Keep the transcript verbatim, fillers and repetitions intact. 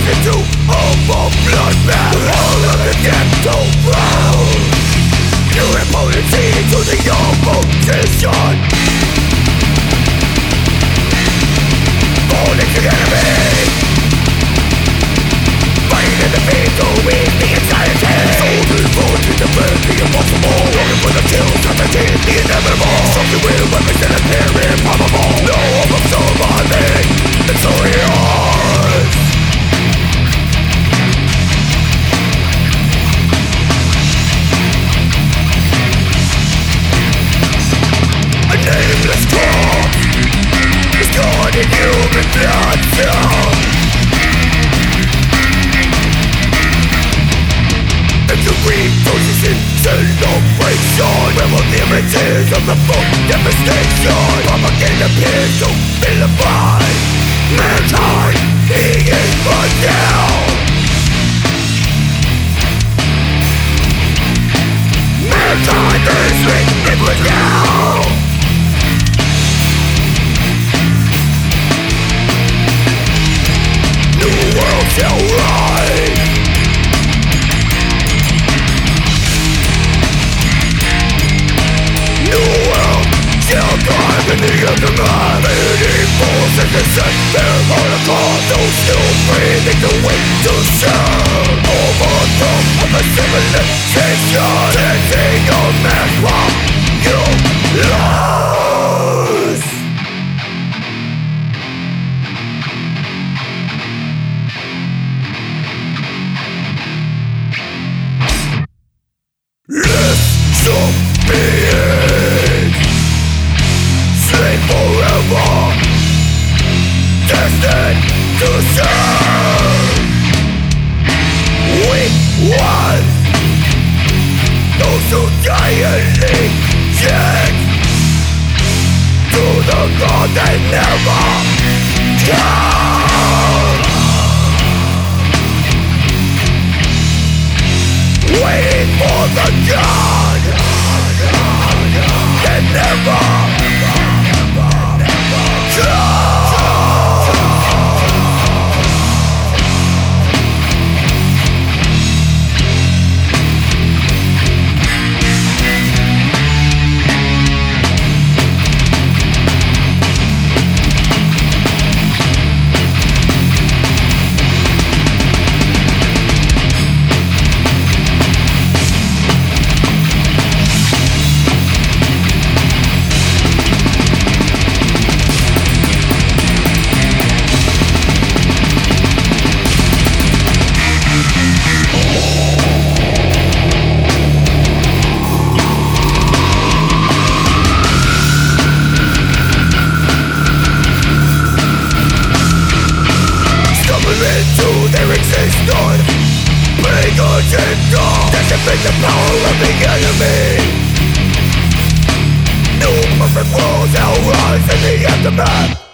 into a bloodbath. All of the ghetto round. New impunity to the opposition. Falling to the enemy. Fighting in the field to win the anxiety. Soldiers born to defend the impossible. Looking for the kills and the teeth, the inevitable. Something with weapons that appear improbable. No hope of surviving. It's all yours. A nameless corpse is gone in human blood cell. And to reposition celebration. Revel the images of the full devastation. Propaganda appears to vilify mankind. He is but now. Mankind is liquid now. New world shall rise. New world shall thrive in the aftermath. Leading forces to set their holocaust. Those still breathing to wait to serve. Overthrow of a civilization. Sensing your mass while you lose. Listen be it. Slave forever. Destined to serve. Weak ones. Those who die allegiance to the God they never come. Waiting for the God that never come. Into their existence, bring agenda that defend the power of the enemy. New perfect worlds shall rise in the aftermath.